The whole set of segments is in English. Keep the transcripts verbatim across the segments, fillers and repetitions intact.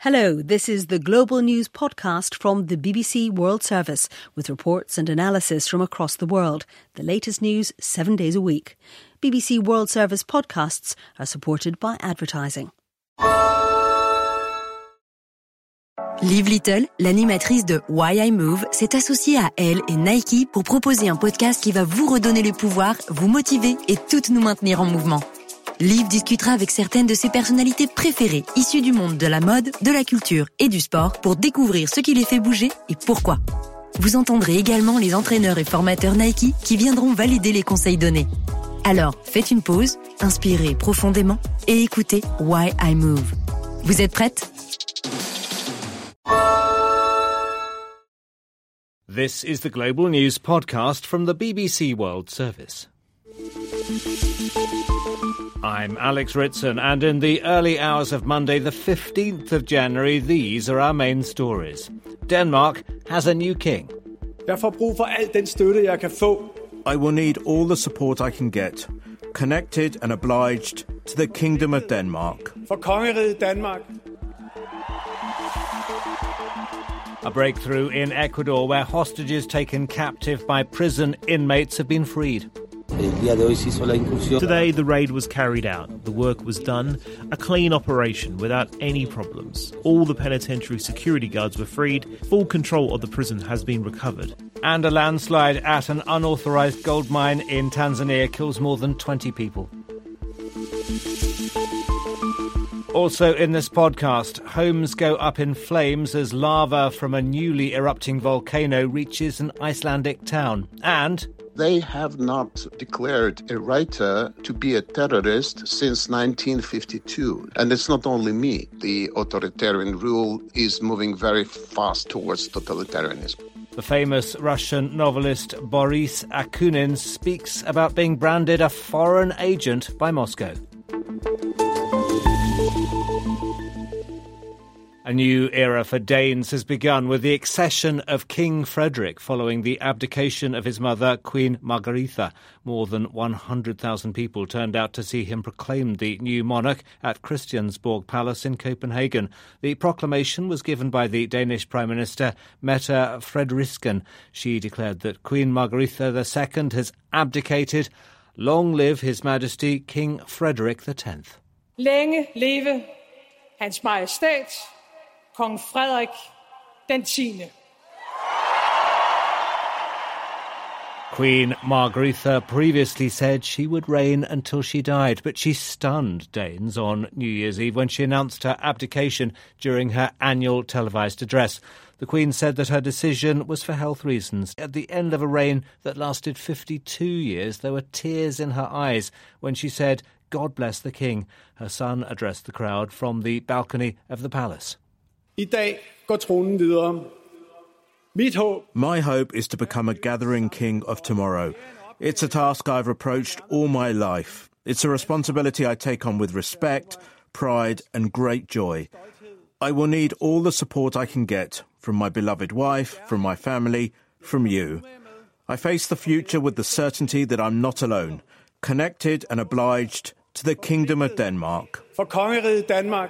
Hello, this is the Global News podcast from the B B C World Service with reports and analysis from across the world. The latest news seven days a week. B B C World Service podcasts are supported by advertising. Liv Little, l'animatrice de Why I Move, s'est associée à elle et Nike pour proposer un podcast qui va vous redonner le pouvoir, vous motiver et toutes nous maintenir en mouvement. Liv discutera avec certaines de ses personnalités préférées, issues du monde de la mode, de la culture et du sport, pour découvrir ce qui les fait bouger et pourquoi. Vous entendrez également les entraîneurs et formateurs Nike qui viendront valider les conseils donnés. Alors, faites une pause, inspirez profondément et écoutez Why I Move. Vous êtes prêtes ? This is the Global News podcast from the B B C World Service. I'm Alex Ritson, and in the early hours of Monday, the fifteenth of January, these are our main stories. Denmark has a new king. Jeg får brug for al den støtte, jeg kan få. I will need all the support I can get, connected and obliged to the Kingdom of Denmark. For kongeriget Danmark. A breakthrough in Ecuador where hostages taken captive by prison inmates have been freed. Today the raid was carried out. The work was done. A clean operation without any problems. All the penitentiary security guards were freed. Full control of the prison has been recovered. And a landslide at an unauthorised gold mine in Tanzania kills more than twenty people. Also in this podcast, homes go up in flames as lava from a newly erupting volcano reaches an Icelandic town. And they have not declared a writer to be a terrorist since nineteen fifty-two. And it's not only me. The authoritarian rule is moving very fast towards totalitarianism. The famous Russian novelist Boris Akunin speaks about being branded a foreign agent by Moscow. A new era for Danes has begun with the accession of King Frederick following the abdication of his mother, Queen Margrethe. More than one hundred thousand people turned out to see him proclaimed the new monarch at Christiansborg Palace in Copenhagen. The proclamation was given by the Danish Prime Minister, Mette Frederiksen. She declared that Queen Margrethe the Second has abdicated. Long live His Majesty King Frederik the Tenth. Længe leve Hans Majestæt Kong Frederik den tiende. Queen Margrethe previously said she would reign until she died, but she stunned Danes on New Year's Eve when she announced her abdication during her annual televised address. The Queen said that her decision was for health reasons. At the end of a reign that lasted fifty-two years, there were tears in her eyes when she said, "God bless the King." Her son addressed the crowd from the balcony of the palace. I dag går tronen videre. Mit håb. My hope is to become a gathering king of tomorrow. It's a task I've approached all my life. It's a responsibility I take on with respect, pride and great joy. I will need all the support I can get from my beloved wife, from my family, from you. I face the future with the certainty that I'm not alone, connected and obliged to the Kingdom of Denmark. For kongeriget Danmark.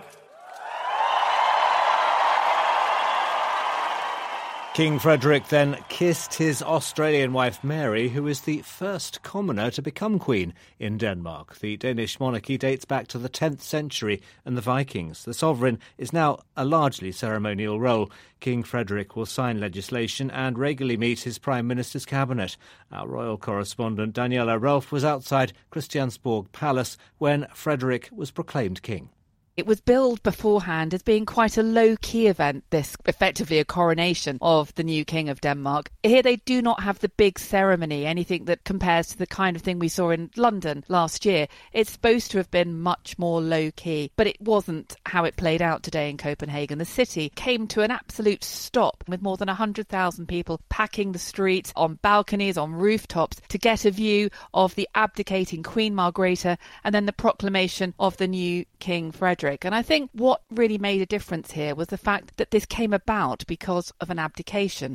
King Frederick then kissed his Australian wife Mary, who is the first commoner to become queen in Denmark. The Danish monarchy dates back to the tenth century and the Vikings. The sovereign is now a largely ceremonial role. King Frederick will sign legislation and regularly meet his Prime Minister's cabinet. Our royal correspondent Daniela Rolf was outside Christiansborg Palace when Frederick was proclaimed king. It was billed beforehand as being quite a low-key event, this effectively a coronation of the new King of Denmark. Here they do not have the big ceremony, anything that compares to the kind of thing we saw in London last year. It's supposed to have been much more low-key, but it wasn't how it played out today in Copenhagen. The city came to an absolute stop with more than one hundred thousand people packing the streets, on balconies, on rooftops, to get a view of the abdicating Queen Margrethe and then the proclamation of the new King Frederick. And I think what really made a difference here was the fact that this came about because of an abdication.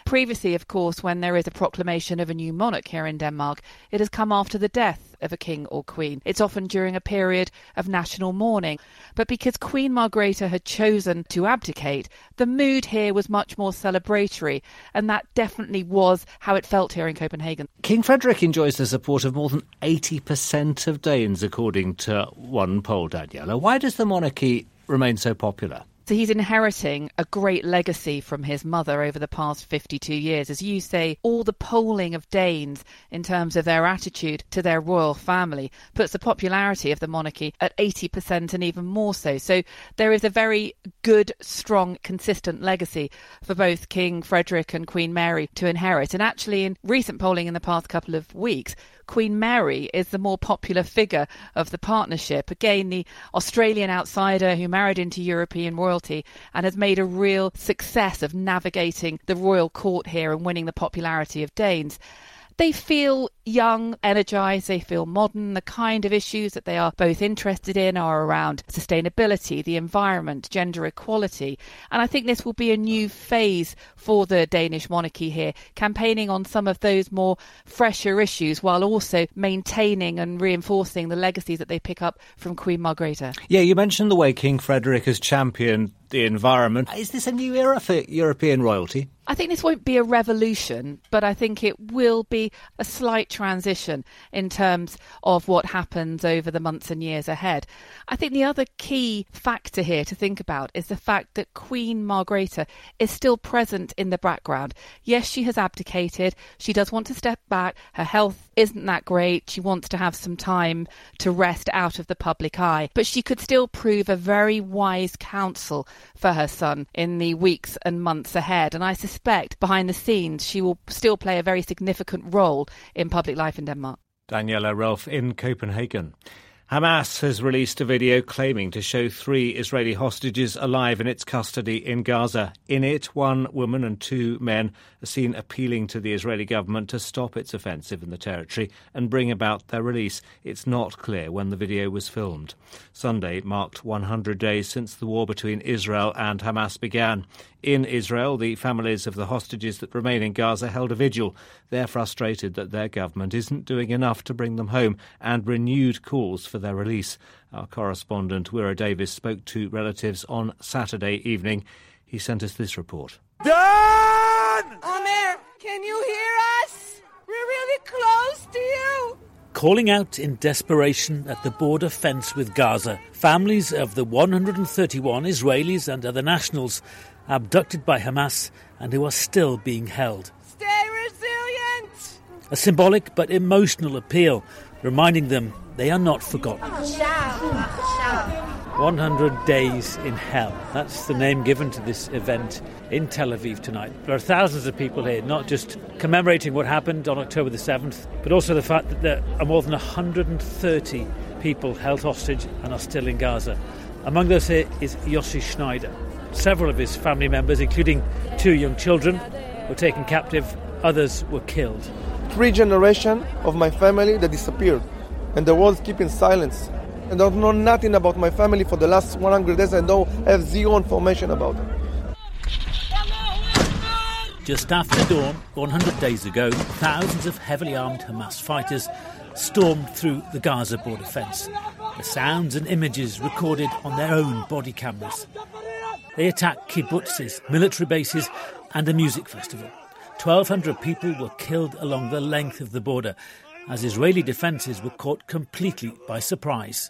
Previously, of course, when there is a proclamation of a new monarch here in Denmark, it has come after the death of a king or queen. It's often during a period of national mourning. But because Queen Margrethe had chosen to abdicate, the mood here was much more celebratory, and that definitely was how it felt here in Copenhagen. King Frederik enjoys the support of more than eighty percent of Danes, according to one poll, Daniela. Why does the monarchy remain so popular? So he's inheriting a great legacy from his mother over the past fifty-two years. As you say, all the polling of Danes in terms of their attitude to their royal family puts the popularity of the monarchy at eighty percent and even more so. So there is a very good, strong, consistent legacy for both King Frederik and Queen Mary to inherit. And actually, in recent polling in the past couple of weeks, Queen Mary is the more popular figure of the partnership. Again, the Australian outsider who married into European royalty and has made a real success of navigating the royal court here and winning the popularity of Danes. They feel young, energised, they feel modern. The kind of issues that they are both interested in are around sustainability, the environment, gender equality. And I think this will be a new phase for the Danish monarchy here, campaigning on some of those more fresher issues while also maintaining and reinforcing the legacies that they pick up from Queen Margrethe. Yeah, you mentioned the way King Frederik has championed the environment. Is this a new era for European royalty? I think this won't be a revolution, but I think it will be a slight transition in terms of what happens over the months and years ahead. I think the other key factor here to think about is the fact that Queen Margrethe is still present in the background. Yes, she has abdicated. She does want to step back. Her health isn't that great. She wants to have some time to rest out of the public eye. But she could still prove a very wise counsel for her son in the weeks and months ahead. And I suspect behind the scenes she will still play a very significant role in public life in Denmark. Daniela Rolf in Copenhagen. Hamas has released a video claiming to show three Israeli hostages alive in its custody in Gaza. In it, one woman and two men are seen appealing to the Israeli government to stop its offensive in the territory and bring about their release. It's not clear when the video was filmed. Sunday marked one hundred days since the war between Israel and Hamas began. In Israel, the families of the hostages that remain in Gaza held a vigil. They're frustrated that their government isn't doing enough to bring them home and renewed calls for their release. Our correspondent, Wira Davis, spoke to relatives on Saturday evening. He sent us this report. Dan! Omer, can you hear us? We're really close to you. Calling out in desperation at the border fence with Gaza, families of the one hundred thirty-one Israelis and other nationals abducted by Hamas and who are still being held. Stay resilient! A symbolic but emotional appeal, reminding them they are not forgotten. one hundred days in hell. That's the name given to this event in Tel Aviv tonight. There are thousands of people here, not just commemorating what happened on October the seventh, but also the fact that there are more than one hundred thirty people held hostage and are still in Gaza. Among those here is Yossi Schneider. Several of his family members, including two young children, were taken captive. Others were killed. Three generations of my family that disappeared, and the world's keeping silence. And I don't know nothing about my family for the last one hundred days. I don't have zero information about it. Just after dawn, one hundred days ago, thousands of heavily armed Hamas fighters stormed through the Gaza border fence. The sounds and images recorded on their own body cameras. They attacked kibbutzes, military bases and a music festival. twelve hundred people were killed along the length of the border as Israeli defences were caught completely by surprise.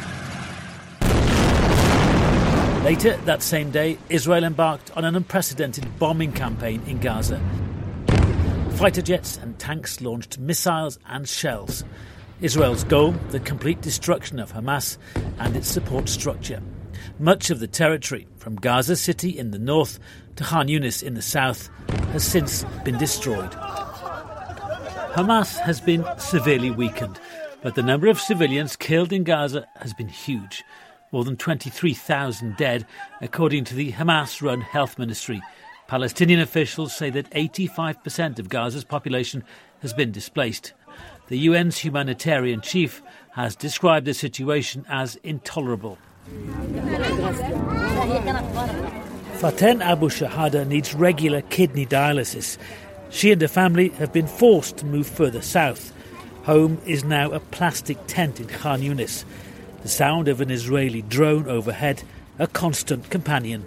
Later that same day, Israel embarked on an unprecedented bombing campaign in Gaza. Fighter jets and tanks launched missiles and shells. Israel's goal, the complete destruction of Hamas and its support structure. Much of the territory, from Gaza City in the north to Khan Yunis in the south, has since been destroyed. Hamas has been severely weakened, but the number of civilians killed in Gaza has been huge. More than twenty-three thousand dead, according to the Hamas-run health ministry. Palestinian officials say that eighty-five percent of Gaza's population has been displaced. The U N's humanitarian chief has described the situation as intolerable. Faten Abu Shahada needs regular kidney dialysis. She and her family have been forced to move further south. Home is now a plastic tent in Khan Yunis. The sound of an Israeli drone overhead, a constant companion.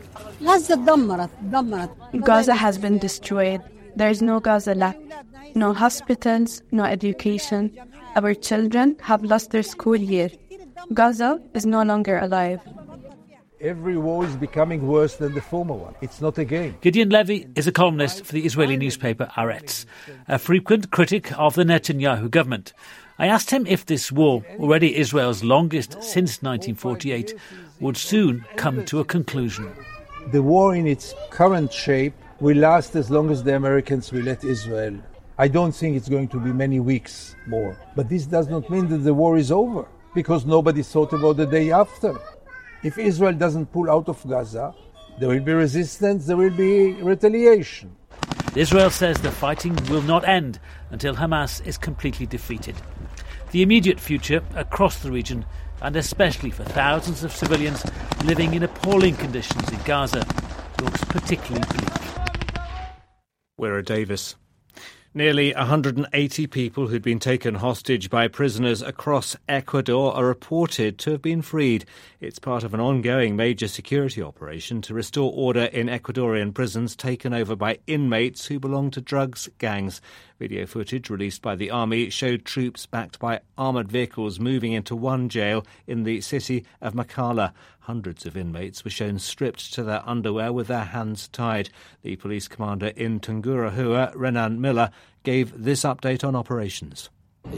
Gaza has been destroyed. There is no Gaza left. No hospitals, no education. Our children have lost their school year. Gaza is no longer alive. Every war is becoming worse than the former one. It's not a game. Gideon Levy is a columnist for the Israeli newspaper Haaretz, a frequent critic of the Netanyahu government. I asked him if this war, already Israel's longest since nineteen forty-eight, would soon come to a conclusion. The war in its current shape will last as long as the Americans will let Israel. I don't think it's going to be many weeks more. But this does not mean that the war is over, because nobody thought about the day after. If Israel doesn't pull out of Gaza, there will be resistance, there will be retaliation. Israel says the fighting will not end until Hamas is completely defeated. The immediate future across the region, and especially for thousands of civilians living in appalling conditions in Gaza, looks particularly bleak. Wira Davis. Nearly one hundred eighty people who'd been taken hostage by prisoners across Ecuador are reported to have been freed. It's part of an ongoing major security operation to restore order in Ecuadorian prisons taken over by inmates who belong to drugs gangs. Video footage released by the army showed troops backed by armoured vehicles moving into one jail in the city of Macala. Hundreds of inmates were shown stripped to their underwear with their hands tied. The police commander in Tungurahua, Renan Miller, gave this update on operations.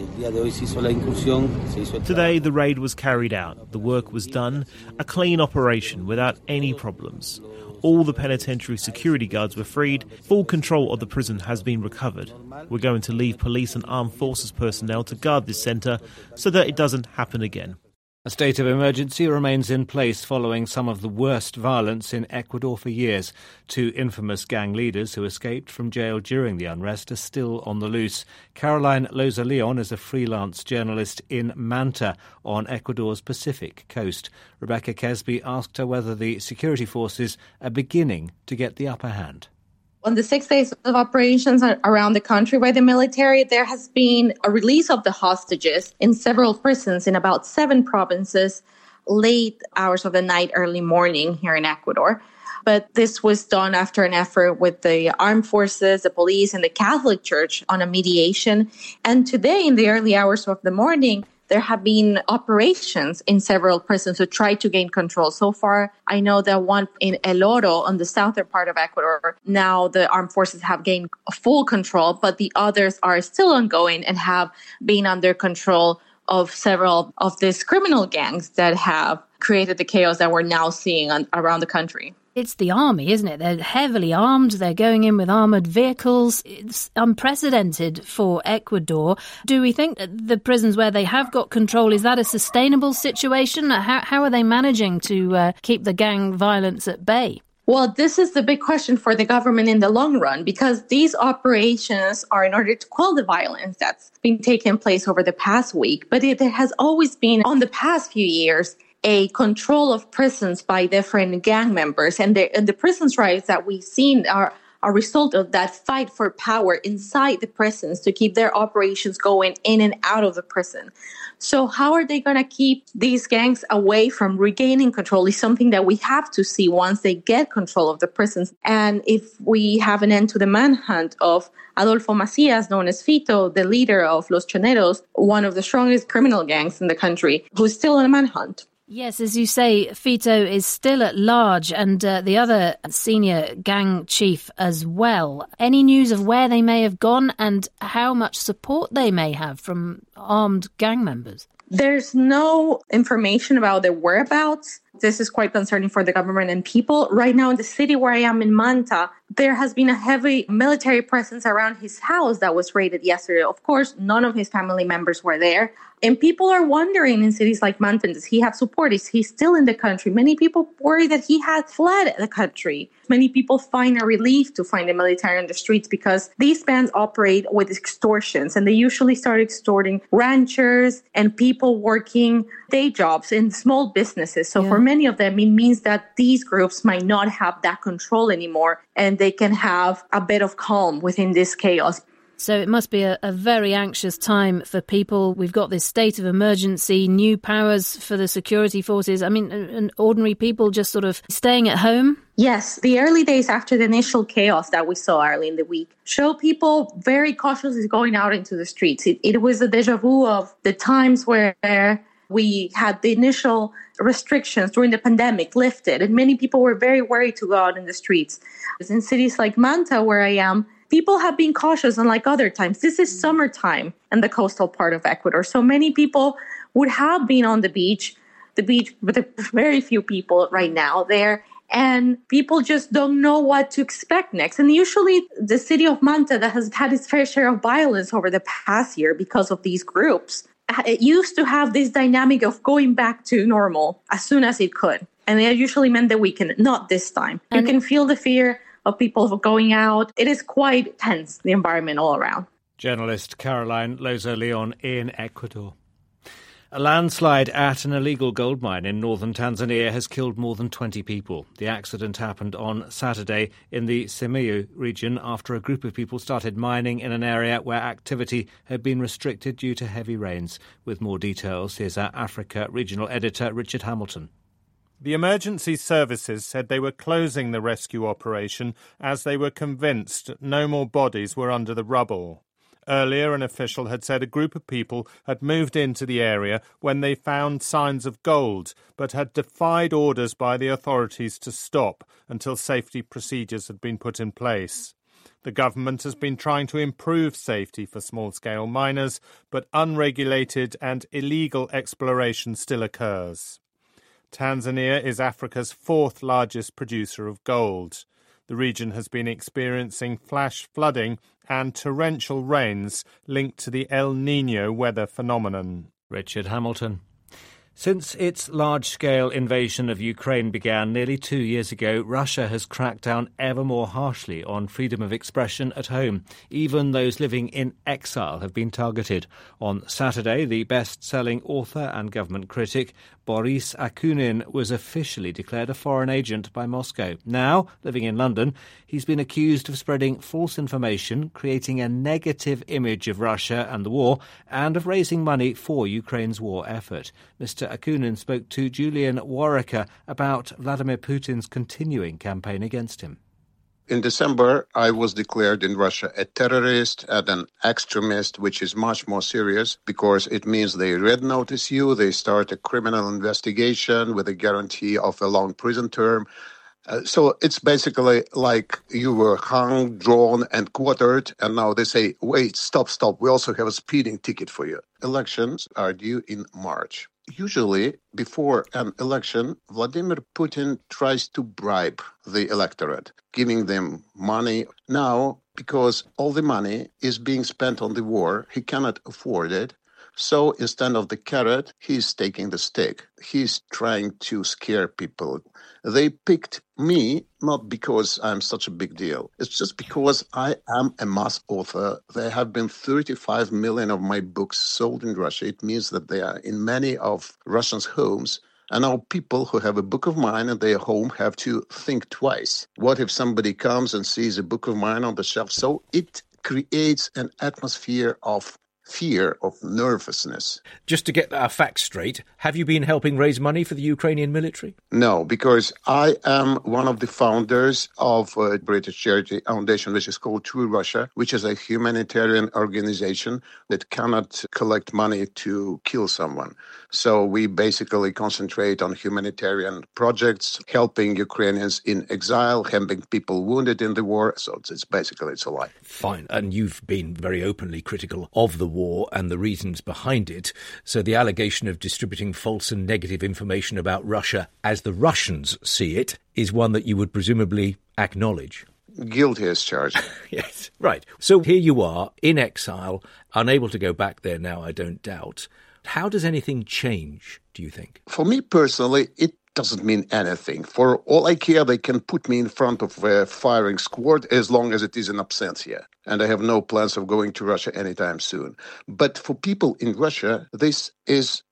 Today the raid was carried out. The work was done. A clean operation without any problems. All the penitentiary security guards were freed. Full control of the prison has been recovered. We're going to leave police and armed forces personnel to guard this centre so that it doesn't happen again. A state of emergency remains in place following some of the worst violence in Ecuador for years. Two infamous gang leaders who escaped from jail during the unrest are still on the loose. Caroline Loza Leon is a freelance journalist in Manta on Ecuador's Pacific coast. Rebecca Kesby asked her whether the security forces are beginning to get the upper hand. On the six days of operations around the country by the military, there has been a release of the hostages in several prisons in about seven provinces, late hours of the night, early morning here in Ecuador. But this was done after an effort with the armed forces, the police, and the Catholic Church on a mediation. And today, in the early hours of the morning, there have been operations in several prisons to try to gain control. So far, I know that one in El Oro on the southern part of Ecuador, now the armed forces have gained full control, but the others are still ongoing and have been under control of several of these criminal gangs that have created the chaos that we're now seeing on, around the country. It's the army, isn't it? They're heavily armed. They're going in with armoured vehicles. It's unprecedented for Ecuador. Do we think that the prisons where they have got control, is that a sustainable situation? How, how are they managing to uh, keep the gang violence at bay? Well, this is the big question for the government in the long run, because these operations are in order to quell the violence that's been taking place over the past week. But it has always been, on the past few years, a control of prisons by different gang members. And the, and the prisons riots that we've seen are a result of that fight for power inside the prisons to keep their operations going in and out of the prison. So how are they going to keep these gangs away from regaining control is something that we have to see once they get control of the prisons. And if we have an end to the manhunt of Adolfo Macias, known as Fito, the leader of Los Choneros, one of the strongest criminal gangs in the country, who's still in a manhunt. Yes, as you say, Fito is still at large, and uh, the other senior gang chief as well. Any news of where they may have gone and how much support they may have from armed gang members? There's no information about their whereabouts. This is quite concerning for the government and people. Right now in the city where I am in Manta, there has been a heavy military presence around his house that was raided yesterday. Of course, none of his family members were there. And people are wondering in cities like Manta, does he have support? Is he still in the country? Many people worry that he has fled the country. Many people find a relief to find the military on the streets because these bands operate with extortions, and they usually start extorting ranchers and people working day jobs in small businesses. So yeah. for many of them, it means that these groups might not have that control anymore, and they can have a bit of calm within this chaos. So it must be a, a very anxious time for people. We've got this state of emergency, new powers for the security forces. I mean, and ordinary people just sort of staying at home. Yes, the early days after the initial chaos that we saw early in the week show people very cautiously going out into the streets. It, it was a deja vu of the times where we had the initial restrictions during the pandemic lifted, and many people were very worried to go out in the streets. In cities like Manta, where I am, people have been cautious, unlike other times. This is summertime in the coastal part of Ecuador. So many people would have been on the beach, the beach with very few people right now there. And people just don't know what to expect next. And usually the city of Manta, that has had its fair share of violence over the past year because of these groups, it used to have this dynamic of going back to normal as soon as it could. And it usually meant the weekend, not this time. And you can feel the fear of people going out. It is quite tense, the environment all around. Journalist Caroline Loza Leon in Ecuador. A landslide at an illegal gold mine in northern Tanzania has killed more than twenty people. The accident happened on Saturday in the Simiyu region after a group of people started mining in an area where activity had been restricted due to heavy rains. With more details, here's our Africa regional editor Richard Hamilton. The emergency services said they were closing the rescue operation as they were convinced no more bodies were under the rubble. Earlier, an official had said a group of people had moved into the area when they found signs of gold, but had defied orders by the authorities to stop until safety procedures had been put in place. The government has been trying to improve safety for small-scale miners, but unregulated and illegal exploration still occurs. Tanzania is Africa's fourth largest producer of gold. The region has been experiencing flash flooding and torrential rains linked to the El Niño weather phenomenon. Richard Hamilton. Since its large-scale invasion of Ukraine began nearly two years ago, Russia has cracked down ever more harshly on freedom of expression at home. Even those living in exile have been targeted. On Saturday, the best-selling author and government critic Boris Akunin was officially declared a foreign agent by Moscow. Now, living in London, he's been accused of spreading false information, creating a negative image of Russia and the war, and of raising money for Ukraine's war effort. Mister Akunin spoke to Julian Warwicker about Vladimir Putin's continuing campaign against him. In December, I was declared in Russia a terrorist and an extremist, which is much more serious because it means they red notice you, they start a criminal investigation with a guarantee of a long prison term. Uh, so it's basically like you were hung, drawn and quartered, and now they say, wait, stop, stop, we also have a speeding ticket for you. Elections are due in March. Usually, before an election, Vladimir Putin tries to bribe the electorate, giving them money. Now, because all the money is being spent on the war, he cannot afford it. So instead of the carrot, he's taking the stick. He's trying to scare people. They picked me not because I'm such a big deal. It's just because I am a mass author. There have been thirty-five million of my books sold in Russia. It means that they are in many of Russians' homes. And now people who have a book of mine in their home have to think twice. What if somebody comes and sees a book of mine on the shelf? So it creates an atmosphere of fear, of nervousness. Just to get our facts straight, have you been helping raise money for the Ukrainian military? No, because I am one of the founders of a British charity foundation which is called True Russia, which is a humanitarian organization that cannot collect money to kill someone. So we basically concentrate on humanitarian projects, helping Ukrainians in exile, helping people wounded in the war. So it's, it's basically, it's a lie. Fine. And you've been very openly critical of the war and the reasons behind it. So the allegation of distributing false and negative information about Russia, as the Russians see it, is one that you would presumably acknowledge. Guilty as charged. Yes, right. So here you are, in exile, unable to go back there now, I don't doubt. How does anything change, do you think? For me personally, it doesn't mean anything. For all I care, they can put me in front of a firing squad as long as it is in absentia. And I have no plans of going to Russia anytime soon. But for people in Russia, this is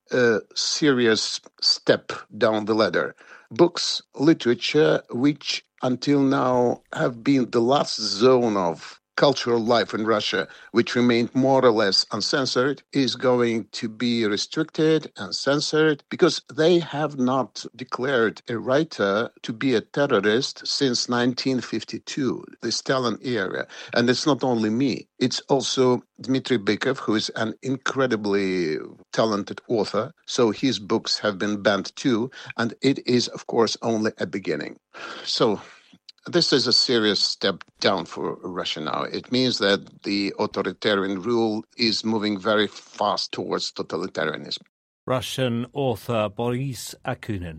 a serious step down the ladder. Books, literature, which until now have been the last zone of cultural life in Russia, which remained more or less uncensored, is going to be restricted and censored because they have not declared a writer to be a terrorist since nineteen fifty-two, the Stalin era. And it's not only me, it's also Dmitry Bykov, who is an incredibly talented author. So his books have been banned too. And it is, of course, only a beginning. So this is a serious step down for Russia now. It means that the authoritarian rule is moving very fast towards totalitarianism. Russian author Boris Akunin.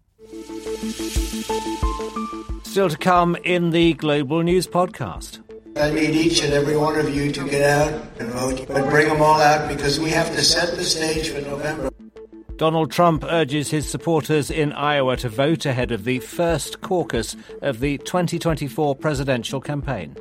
Still to come in the Global News podcast. I need each and every one of you to get out and vote, but bring them all out because we have to set the stage for November. Donald Trump urges his supporters in Iowa to vote ahead of the first caucus of the twenty twenty-four presidential campaign.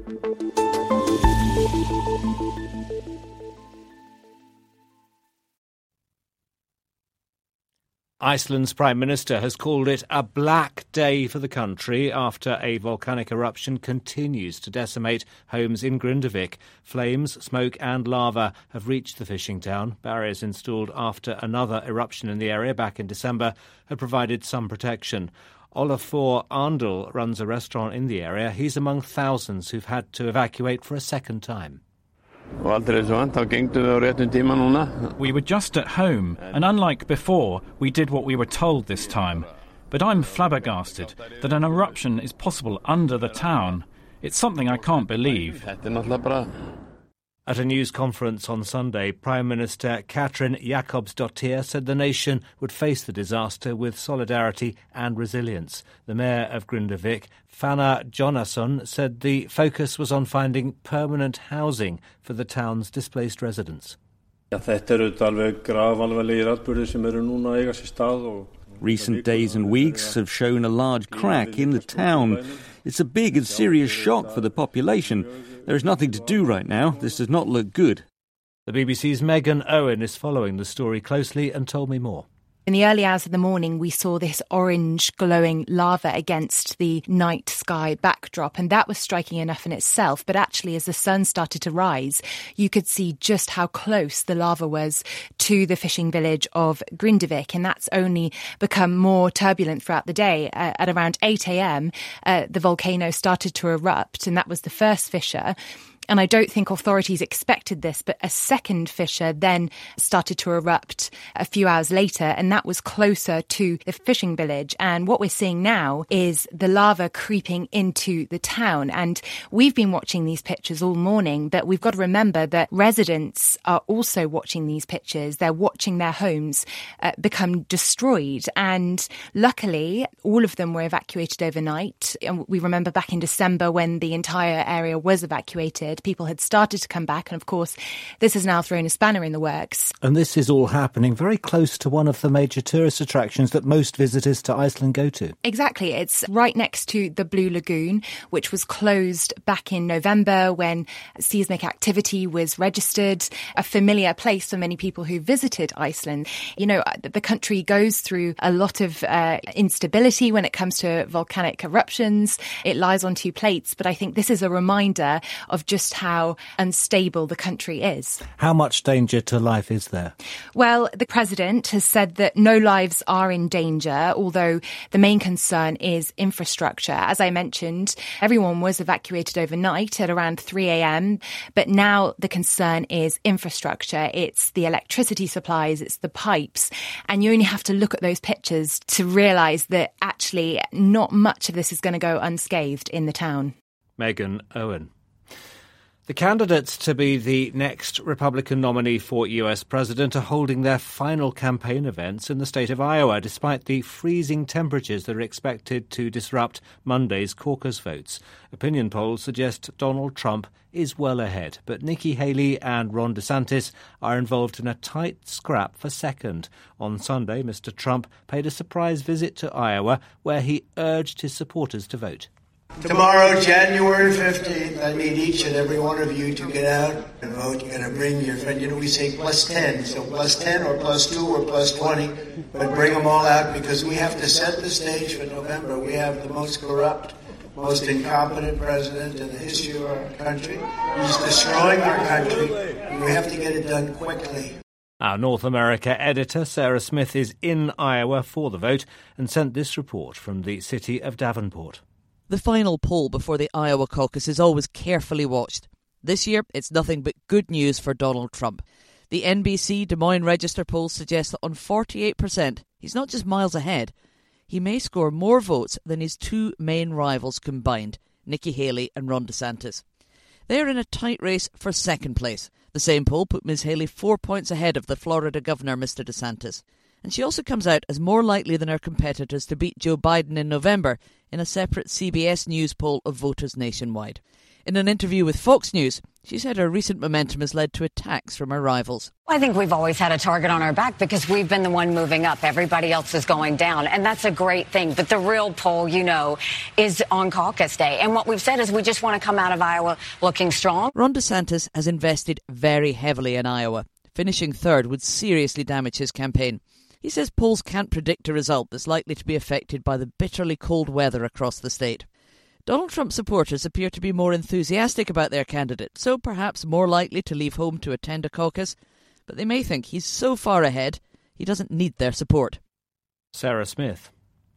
Iceland's Prime Minister has called it a black day for the country after a volcanic eruption continues to decimate homes in Grindavik. Flames, smoke and lava have reached the fishing town. Barriers installed after another eruption in the area back in December had provided some protection. Olafur Arndal runs a restaurant in the area. He's among thousands who've had to evacuate for a second time. We were just at home, and unlike before, we did what we were told this time. But I'm flabbergasted that an eruption is possible under the town. It's something I can't believe. At a news conference on Sunday, Prime Minister Katrin Jakobsdottir said the nation would face the disaster with solidarity and resilience. The mayor of Grindavik, Fanna Jonasson, said the focus was on finding permanent housing for the town's displaced residents. Recent days and weeks have shown a large crack in the town. It's a big and serious shock for the population. There is nothing to do right now. This does not look good. The B B C's Megan Owen is following the story closely and told me more. In the early hours of the morning, we saw this orange glowing lava against the night sky backdrop, and that was striking enough in itself. But actually, as the sun started to rise, you could see just how close the lava was to the fishing village of Grindavik, and that's only become more turbulent throughout the day. Uh, at around eight a.m., uh, the volcano started to erupt, and that was the first fissure. And I don't think authorities expected this, but a second fissure then started to erupt a few hours later, and that was closer to the fishing village. And what we're seeing now is the lava creeping into the town. And we've been watching these pictures all morning, but we've got to remember that residents are also watching these pictures. They're watching their homes uh, become destroyed. And luckily, all of them were evacuated overnight. And we remember back in December when the entire area was evacuated, people had started to come back, and of course this has now thrown a spanner in the works. And this is all happening very close to one of the major tourist attractions that most visitors to Iceland go to. Exactly. It's right next to the Blue Lagoon, which was closed back in November when seismic activity was registered, a familiar place for many people who visited Iceland. You know, the country goes through a lot of uh, instability when it comes to volcanic eruptions. It lies on two plates, but I think this is a reminder of just how unstable the country is. How much danger to life is there? Well, the president has said that no lives are in danger, although the main concern is infrastructure. As I mentioned, everyone was evacuated overnight at around three a.m, but now the concern is infrastructure. It's the electricity supplies, it's the pipes, and you only have to look at those pictures to realise that actually not much of this is going to go unscathed in the town. Megan Owen. The candidates to be the next Republican nominee for U S president are holding their final campaign events in the state of Iowa, despite the freezing temperatures that are expected to disrupt Monday's caucus votes. Opinion polls suggest Donald Trump is well ahead, but Nikki Haley and Ron DeSantis are involved in a tight scrap for second. On Sunday, Mister Trump paid a surprise visit to Iowa, where he urged his supporters to vote. Tomorrow, January fifteenth, I need each and every one of you to get out and vote. You're going to bring your friend. You know, we say plus ten, so plus ten or plus two or plus twenty, but bring them all out because we have to set the stage for November. We have the most corrupt, most incompetent president in the history of our country. He's destroying our country, and we have to get it done quickly. Our North America editor, Sarah Smith, is in Iowa for the vote and sent this report from the city of Davenport. The final poll before the Iowa caucus is always carefully watched. This year, it's nothing but good news for Donald Trump. The N B C Des Moines Register poll suggests that on forty-eight percent, he's not just miles ahead. He may score more votes than his two main rivals combined, Nikki Haley and Ron DeSantis. They're in a tight race for second place. The same poll put Miz Haley four points ahead of the Florida governor, Mister DeSantis. And she also comes out as more likely than her competitors to beat Joe Biden in November in a separate C B S News poll of voters nationwide. In an interview with Fox News, she said her recent momentum has led to attacks from her rivals. I think we've always had a target on our back because we've been the one moving up. Everybody else is going down, and that's a great thing. But the real poll, you know, is on caucus day. And what we've said is we just want to come out of Iowa looking strong. Ron DeSantis has invested very heavily in Iowa. Finishing third would seriously damage his campaign. He says polls can't predict a result that's likely to be affected by the bitterly cold weather across the state. Donald Trump supporters appear to be more enthusiastic about their candidate, so perhaps more likely to leave home to attend a caucus, but they may think he's so far ahead he doesn't need their support. Sarah Smith.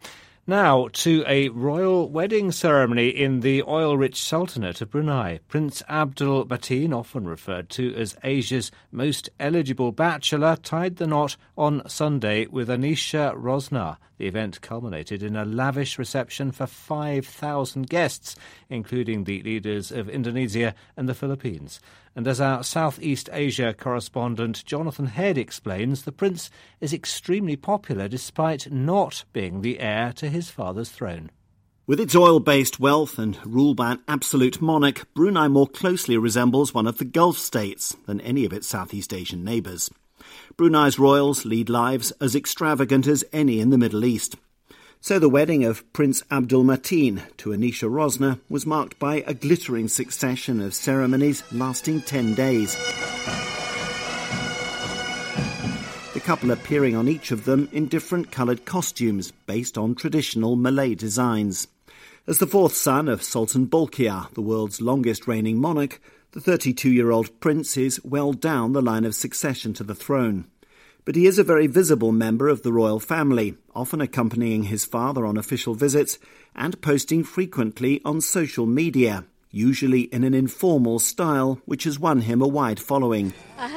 Now to a royal wedding ceremony in the oil-rich Sultanate of Brunei. Prince Abdul Mateen, often referred to as Asia's most eligible bachelor, tied the knot on Sunday with Anisha Rosner. The event culminated in a lavish reception for five thousand guests, including the leaders of Indonesia and the Philippines. And as our Southeast Asia correspondent Jonathan Head explains, the prince is extremely popular despite not being the heir to his father's throne. With its oil-based wealth and rule by an absolute monarch, Brunei more closely resembles one of the Gulf states than any of its Southeast Asian neighbours. Brunei's royals lead lives as extravagant as any in the Middle East. So the wedding of Prince Abdul Mateen to Anisha Rosner was marked by a glittering succession of ceremonies lasting ten days. The couple appearing on each of them in different coloured costumes based on traditional Malay designs. As the fourth son of Sultan Bolkiah, the world's longest reigning monarch, the thirty-two-year-old prince is well down the line of succession to the throne. But he is a very visible member of the royal family, often accompanying his father on official visits and posting frequently on social media, usually in an informal style which has won him a wide following.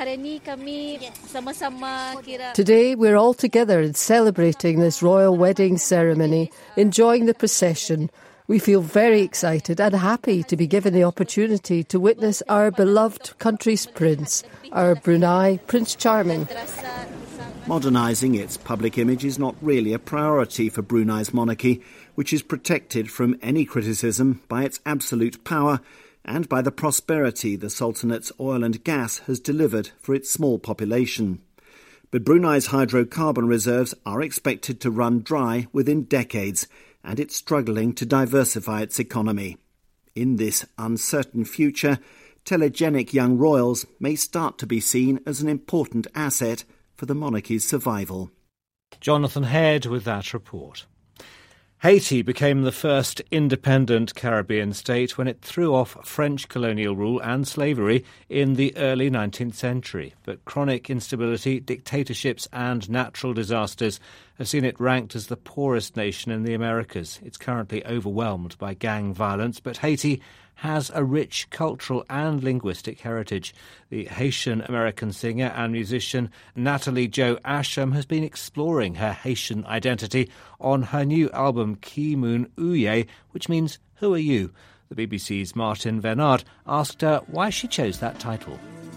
Today we're all together and celebrating this royal wedding ceremony, enjoying the procession. We feel very excited and happy to be given the opportunity to witness our beloved country's prince, our Brunei Prince Charming. Modernising its public image is not really a priority for Brunei's monarchy, which is protected from any criticism by its absolute power and by the prosperity the Sultanate's oil and gas has delivered for its small population. But Brunei's hydrocarbon reserves are expected to run dry within decades, and it's struggling to diversify its economy. In this uncertain future, telegenic young royals may start to be seen as an important asset for the monarchy's survival. Jonathan Head with that report. Haiti became the first independent Caribbean state when it threw off French colonial rule and slavery in the early nineteenth century. But chronic instability, dictatorships and natural disasters have seen it ranked as the poorest nation in the Americas. It's currently overwhelmed by gang violence, but Haiti has a rich cultural and linguistic heritage. The Haitian-American singer and musician Nathalie Jo Asham has been exploring her Haitian identity on her new album Ki Moon Ouye, which means Who Are You? The B B C's Martin Vernard asked her why she chose that title.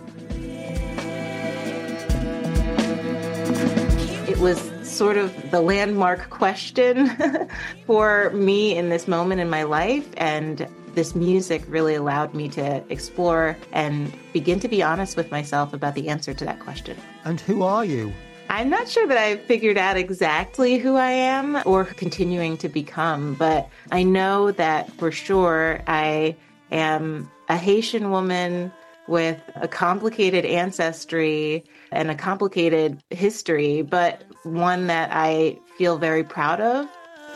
It was sort of the landmark question for me in this moment in my life, and this music really allowed me to explore and begin to be honest with myself about the answer to that question. And who are you? I'm not sure that I've figured out exactly who I am or continuing to become, but I know that for sure I am a Haitian woman with a complicated ancestry and a complicated history, but one that I feel very proud of.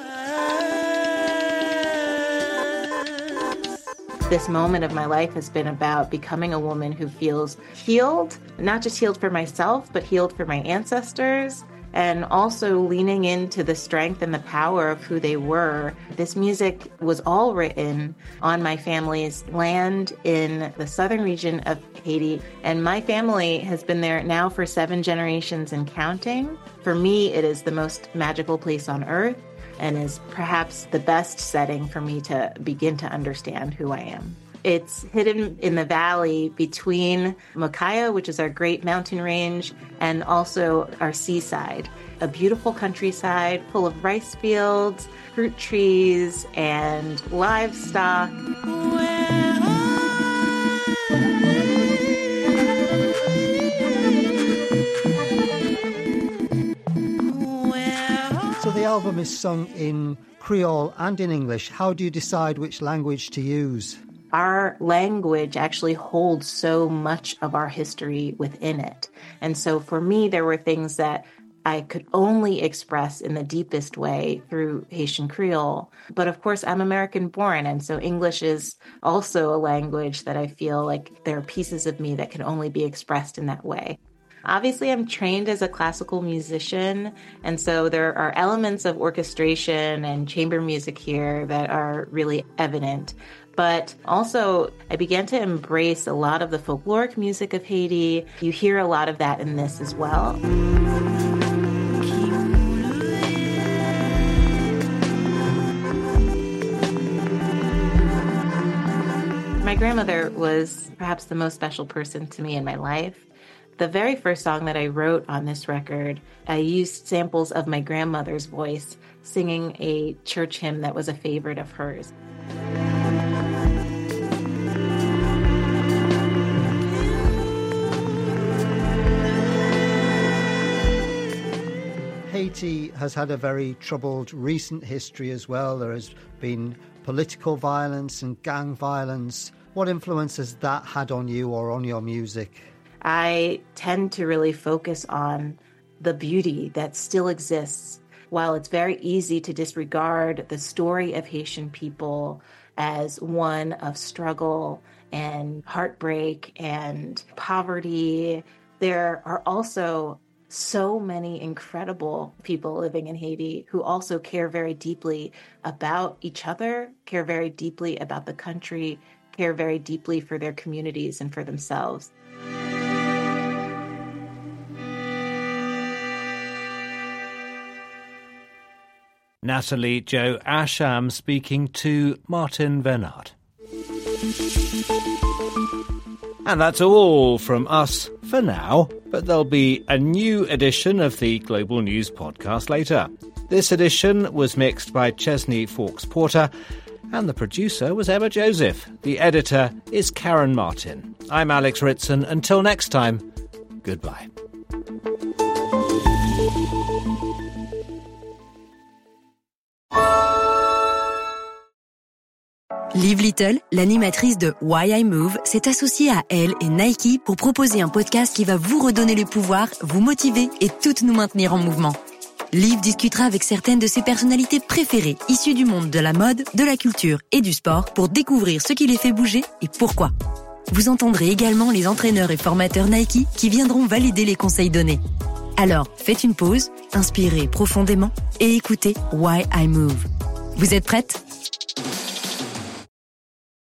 This moment of my life has been about becoming a woman who feels healed, not just healed for myself, but healed for my ancestors, and also leaning into the strength and the power of who they were. This music was all written on my family's land in the southern region of Haiti, and my family has been there now for seven generations and counting. For me, it is the most magical place on earth, and is perhaps the best setting for me to begin to understand who I am. It's hidden in the valley between Makaya, which is our great mountain range, and also our seaside. A beautiful countryside full of rice fields, fruit trees, and livestock. So the album is sung in Creole and in English. How do you decide which language to use? Our language actually holds so much of our history within it. And so for me, there were things that I could only express in the deepest way through Haitian Creole. But of course, I'm American born, and so English is also a language that I feel like there are pieces of me that can only be expressed in that way. Obviously, I'm trained as a classical musician, and so there are elements of orchestration and chamber music here that are really evident. But also, I began to embrace a lot of the folkloric music of Haiti. You hear a lot of that in this as well. My grandmother was perhaps the most special person to me in my life. The very first song that I wrote on this record, I used samples of my grandmother's voice singing a church hymn that was a favorite of hers. Haiti has had a very troubled recent history as well. There has been political violence and gang violence. What influence has that had on you or on your music? I tend to really focus on the beauty that still exists. While it's very easy to disregard the story of Haitian people as one of struggle and heartbreak and poverty, there are also so many incredible people living in Haiti who also care very deeply about each other, care very deeply about the country, care very deeply for their communities and for themselves. Natalie Jo Asham speaking to Martin Vennard. And that's all from us for now, but there'll be a new edition of the Global News podcast later. This edition was mixed by Chesney Fawkes-Porter, and the producer was Emma Joseph. The editor is Karen Martin. I'm Alex Ritson. Until next time, goodbye. Liv Little, l'animatrice de Why I Move, s'est associée à elle et Nike pour proposer un podcast qui va vous redonner le pouvoir, vous motiver et toutes nous maintenir en mouvement. Liv discutera avec certaines de ses personnalités préférées, issues du monde de la mode, de la culture et du sport, pour découvrir ce qui les fait bouger et pourquoi. Vous entendrez également les entraîneurs et formateurs Nike qui viendront valider les conseils donnés. Alors, faites une pause, inspirez profondément et écoutez Why I Move. Vous êtes prêtes ?